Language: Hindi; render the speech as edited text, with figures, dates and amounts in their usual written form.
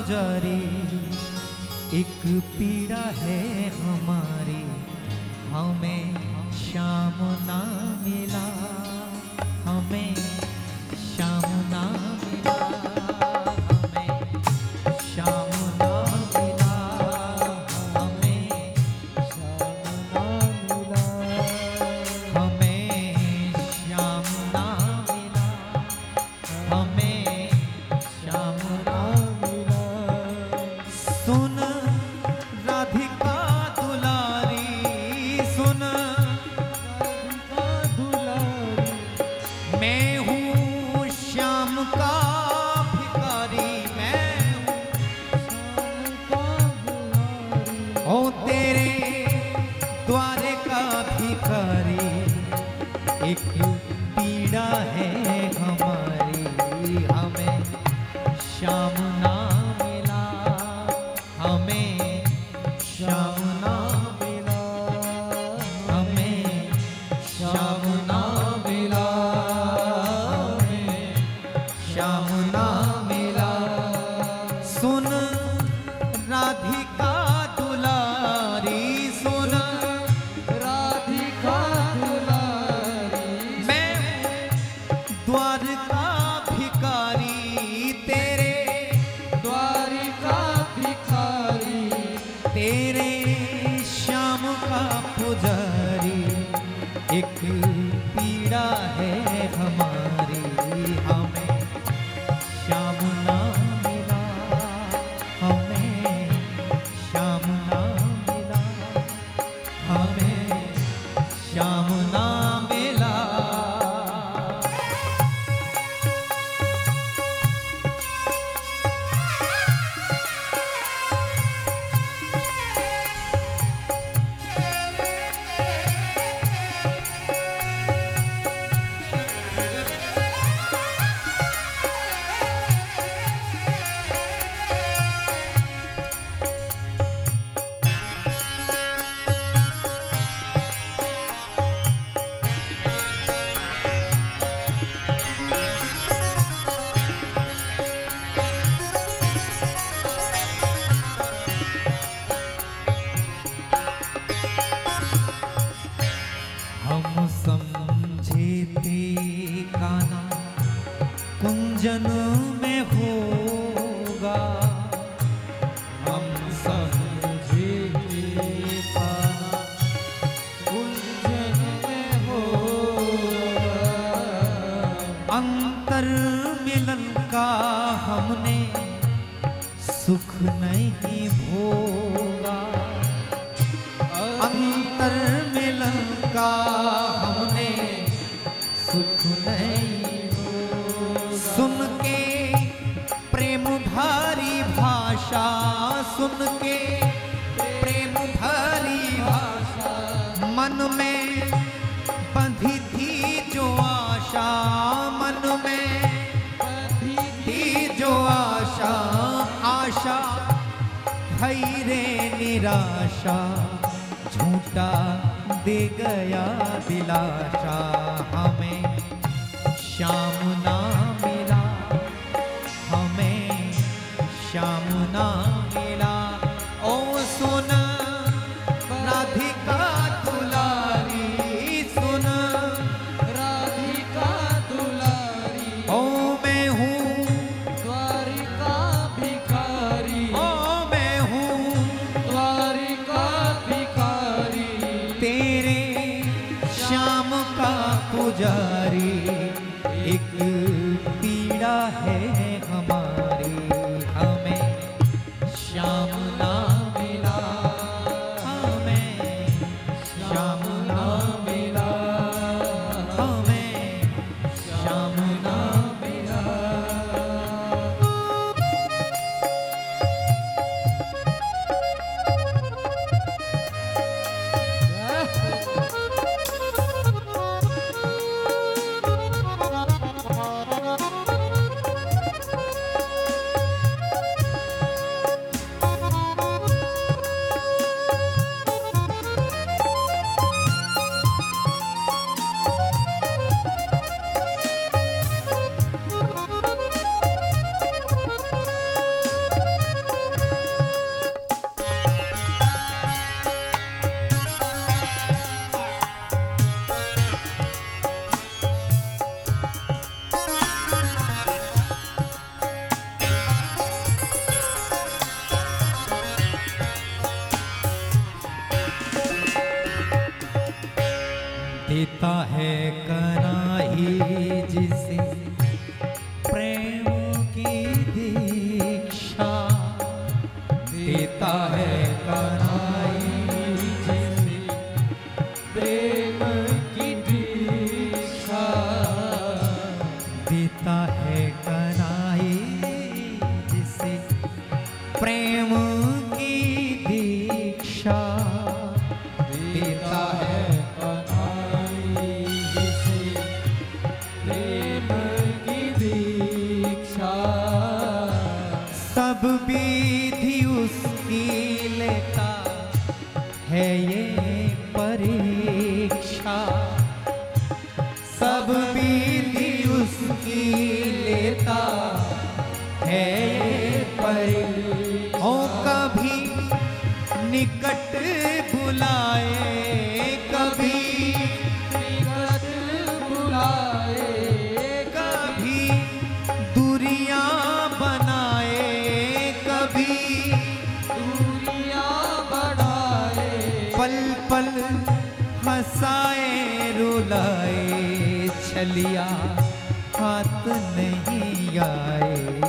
पुजारी, एक पीड़ा है हमारी, हमें श्याम ना मिला, हमें श्याम ना मिला, हमें श्याम ना मिला, हमें श्याम ना मिला, हमें श्याम ना मिला, हमें श्याम ना मिला। सुन राधिका दुलारी, सुन राधिका दुलारी, मैं हूँ श्याम का भिखारी, मैं हूँ श्याम का भिखारी, ओ तेरे द्वारे का भिखारी, एक पीड़ा है हमारी, हमें श्याम ना मिला, हमें श्याम ना मिला, हमें श्याम ना मिला, हमें श्याम ना मिला। सुन राधिका दुलारी, सुन राधिका दुलारी, मैं द्वारका भिखारी, तेरे द्वारका भिखारी, तेरे श्याम का पुजारी, एक पीड़ा है हमारी, हमें श्याम ना मिला, हमें श्याम ना मिला, हमें श्याम ना मिला। हम समझे थे कान्हा कुंजन में होगा, हम समझे थे कान्हा कुंजन में होगा, अंतर मिलन का हमने सुख नहीं भोगा, अंतर मिलन का हमने सुख नहीं भोगा। सुन के प्रेम भारी भाषा, सुन के प्रेम भारी भाषा, मन में बंधी थी जो आशा, मन में बंधी थी जो आशा, आशा भई रे निराशा, झूठा दे गया दिलाशा, हमें श्याम ना मिला, हमें श्याम ना मिला। ओ सुन राधिका दुलारी, सुन राधिका दुलारी, ओ मैं हूँ द्वारिका भिखारी, ओ मैं हूँ द्वारिका भिखारी, तेरे श्याम का पुजारी, एक पीड़ा है हमारी, हमें श्याम ना मिला, देता है कनाई जिसे प्रेम की दीक्षा, देता है कनाई जिसे प्रेम की दीक्षा, देता है कनाई जिसे प्रेम की दीक्षा, देता है सब विधि उसकी लेता है ये परीक्षा, सब विधि उसकी लेता है ये परीक्षा। ओ कभी निकट बुलाए, कभी निकट बुलाए, कभी दूरियां बनाए, कभी दूरियां बढ़ाए, पल पल हंसाए रुलाए, छलिया हाथ नहीं आए,